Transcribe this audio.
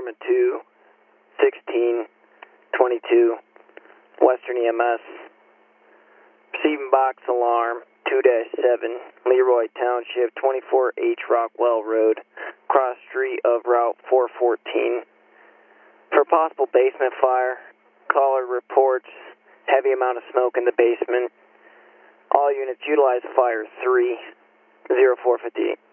Alarm 2, 1622, Western EMS. Receiving box alarm 2-7, Leroy Township, 24H Rockwell Road, cross street of Route 414. For possible basement fire, caller reports heavy amount of smoke in the basement. All units utilize fire 3, 0458.